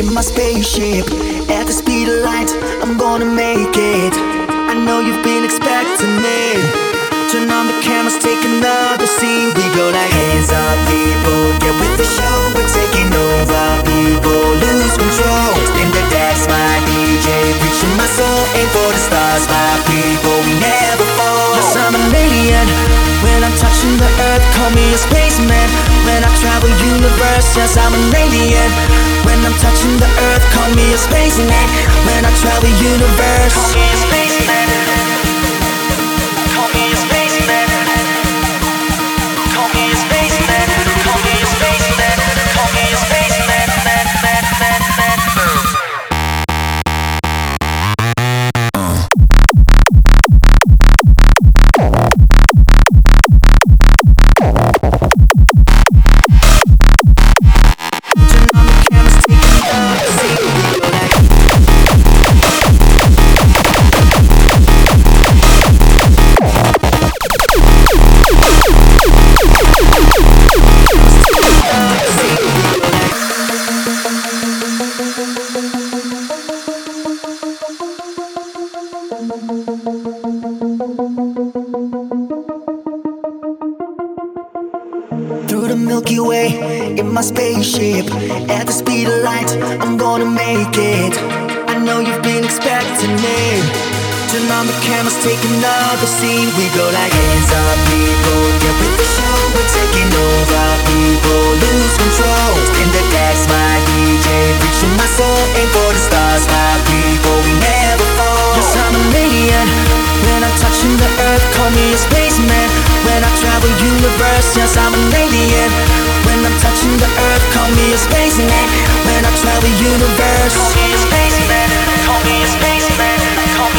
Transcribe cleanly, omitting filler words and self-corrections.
in my spaceship. At the speed of light, I'm gonna make it. I know you've been expecting me. Turn on the cameras, take another scene. We go like hands up, people, get with the show. We're taking over, people lose control. In the dance, my DJ, reaching my soul. Aim for the stars, my people, we never fall. Yes, I'm an alien. When I'm touching the earth, call me a spaceman. When I travel universe, yes, I'm an alien. When I'm touching the earth, call me a spaceman. When I travel universe, call me a spaceman. Call me a spaceman. Call me a spaceman. Call me a spaceman. Call me a spaceman. Through the Milky Way, in my spaceship. At the speed of light, I'm gonna make it. I know you've been expecting me. Turn on the cameras, take another scene. We go like hands up, people, get with the show. We're taking over, people lose control. In the dance, my DJ, reaching my soul. Aim for the stars, my people, we never fall. Yes, I'm an alien. When I'm touching the earth, call me a spaceman. When I travel universe, yes, I'm an alien. When I'm touching the earth, call me a spaceman. When I travel universe, call me a spaceman. Call me a spaceman. Call